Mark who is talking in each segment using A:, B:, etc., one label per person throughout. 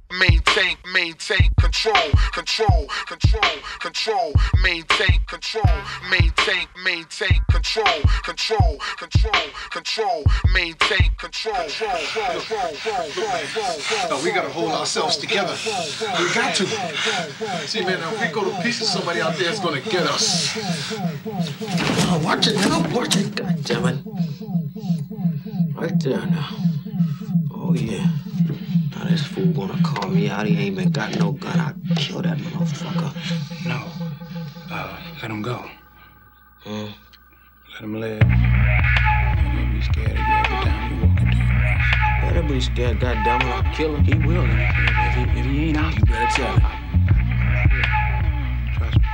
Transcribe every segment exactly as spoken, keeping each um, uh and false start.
A: Maintain, maintain control, control, control, control, maintain control, maintain, maintain control, control, control, control, maintain control.
B: No, we gotta hold ourselves together. We got to. See, man, if we go to pieces, somebody out there is gonna get us.
C: Oh, watch it now, watch it, goddammit. Right there now. Oh, yeah. Now this fool gonna call me out. He ain't even got no gun. I'll kill that motherfucker.
D: No. Uh, let him go.
C: Hmm?
D: Let him live. Don't be scared of you every time you walk into a room.
C: Better be scared, goddammit. I'll kill him. He will. If he, if he ain't out, you better tell him.
D: Trust me.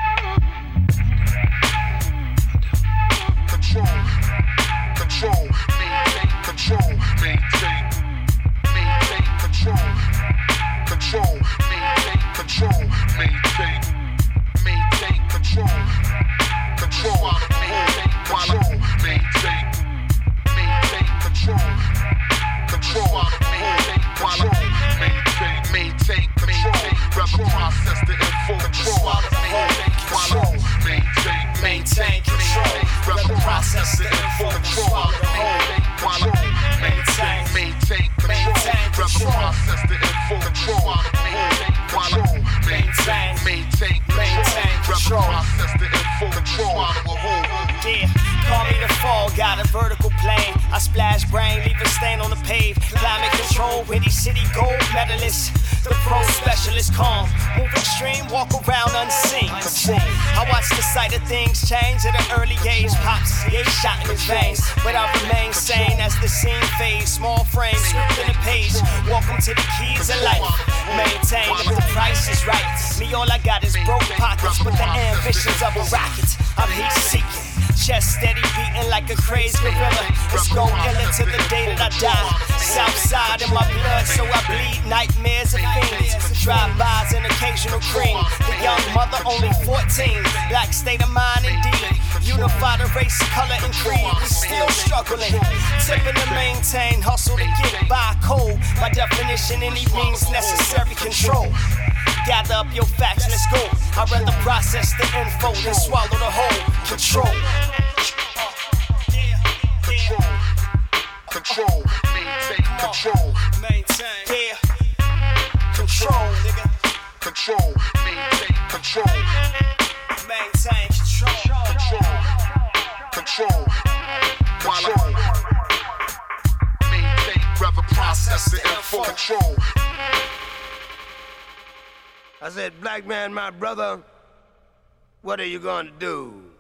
A: Control, control, maintain control, maintain, maintain control, control, maintain control, maintain, maintain control, control, maintain control, maintain, maintain control, control, maintain control, maintain, maintain control, rather process the info, control, control, maintain, maintain control, rather process the info, control, control, maintain, maintain control, rather process the info, control, control, maintain, maintain, maintain control, process the info, control.
E: Yeah, call me the fall, got a vertical plane. I splash brain, leave a stain on the pave. Climate control, Windy City gold medalist. The pro specialist, calm, move extreme, walk around unseen. I watch the sight of things change at an early age. Pops, yeah, shot in his veins, but I remain sane as the scene fades. Small frame, script in a page. Welcome to the keys of life. Maintain if the price is right. Me, all I got is broke pockets, but the ambitions of a rocket. I'm heat seeking. Chest steady beating like a crazed gorilla. It's go iller to the day that I die. Southside in my blood, so I bleed nightmares of fiends. Drive-bys and occasional cream. The young mother only fourteen. Black state of mind indeed. Unified a race, color, and creed. We still struggling. Tipping to maintain, hustle to get by cold. By definition, any means necessary control. Gather up your facts, let's go. I'd rather process the info than swallow the whole. Control.
A: Control, maintain control,
E: maintain, yeah. Control, nigga.
A: Control, maintain control,
E: maintain control,
A: control, control, control, maintain, rather process the info, control.
F: I said, black man, my brother, what are you gonna do?